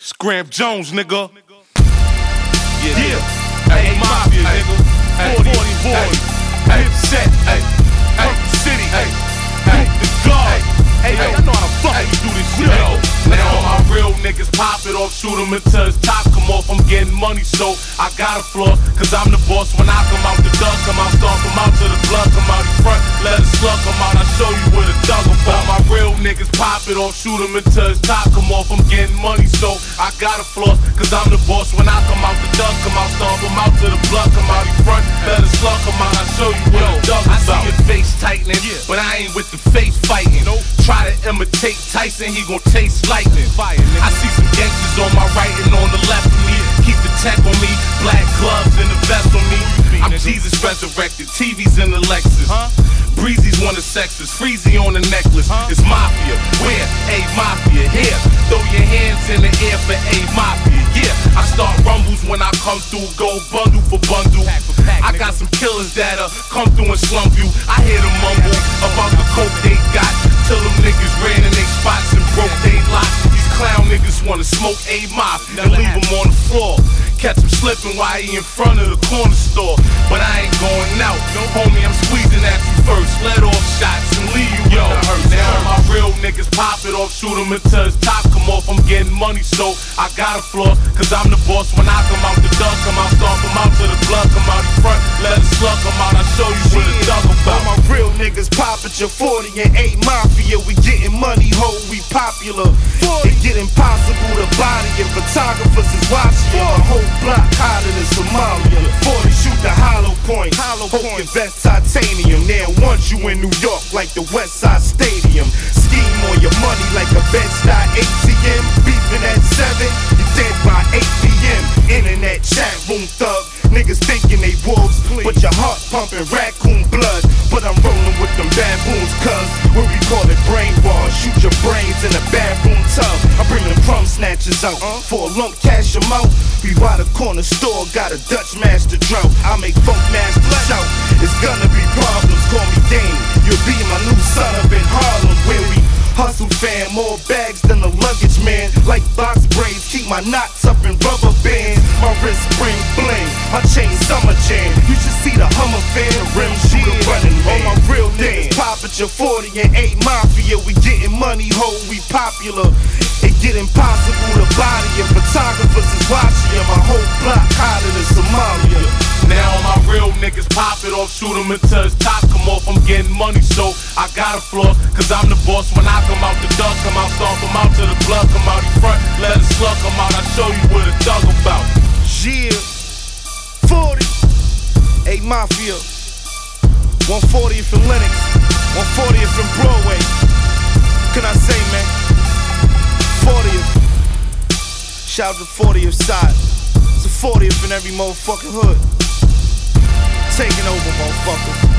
Scram Jones, nigga. Yeah. Hey, Mafia, nigga. 40 boys. Dipset. Purple City. The God. Hey, I know how to fucking do this shit. Now all my real niggas pop it off, shoot 'em until his top come off. I'm getting money, so I got a floor, cause I'm the boss. When I come out, the dog come out, stomp come out till the blood come out in front. Let the slug come out, I show you where the dug about. My real niggas pop it off, shoot 'em until his top come off. I'm getting money, so I got a floor, cause I'm the boss. When I come out, the dog come out, stomp come out till the blood come out in front. Let the slug come out, I show you where the dug about. I see your face tightening, but I ain't with the face fighting. Try to imitate Tyson, he gon' taste lightning. I see some gangsters on my right and on the left of me. Keep the tech on me, black gloves and the vest on me. I'm Jesus resurrected, TV's in the Lexus. Breezy's one of sexes, Freezy on the necklace. It's Mafia, where? A Mafia, here. Throw your hands in the air for A Mafia, yeah. I start rumbles when I come through, go bundle for bundle. I got some killers that'll come through and slump you. I hear them mumble about the coke they got, till them niggas ran in they spots and broke they locks. These clown niggas wanna smoke A Mafia and leave them on the floor. Catch him slipping while he in front of the corner store. But I ain't going out, homie, I'm squeezing at you first. Let off shots and leave you with the hurt. Now my real niggas pop it off, shoot 'em until his top come off. I'm getting money, so I got a floor, cause I'm the boss. When I come out, the dog come out, stomp come out till the blood come out in front. Let the slug come out, I show you what the dug about. All my real niggas pop at your 40 and 8 Mafia. We getting money, ho, we popular. It get impossible to body if photographers is watching. My whole block hotter than Somalia. 40 shoot the hollow point. Hope your vest titanium. Now once you in New York like the West Side Stadium. Scheme on your money like a Bed-Stuy ATM. Beefing at 7, you dead by 8 p.m. Internet chat room thug. Niggas thinking they wolves, but your heart pumping raccoon blood. But I'm rolling with them baboons, cuz where we call it brainwash. Shoot your brains in a bathroom tub. I bring them crumb snatchers out for a lump cash amount. We ride a corner store, got a Dutch master drought. I make funk masters shout. It's gonna be problems, call me Dane. You'll be my new son up in Harlem, where we hustle fam, more bags than a luggage man. Like box braids, keep my knots up in rubber bands. My wrist spring bling, my chain summer jam. You should see the Hummer fan, rim shooter running man. All my real niggas pop at your 40 and 8 Mafia. We getting money, ho, we popular. It get impossible to body if photographers is watching. My whole block hotter than Somalia. Now all my real niggas pop it off, shoot 'em until his top come off. I'm getting money, so I got a floor, cause I'm the boss. When I come out, the dog come out, stomp come out till the blood come out in front. Let the slug come out, I show you what the dug about. Yeah, 40, 8 Mafia, 140th in Lenox, 140th in Broadway. Can I say, man? 40th. Shout out to 40th side. It's a 40th in every motherfucking hood. Taking over, motherfuckers.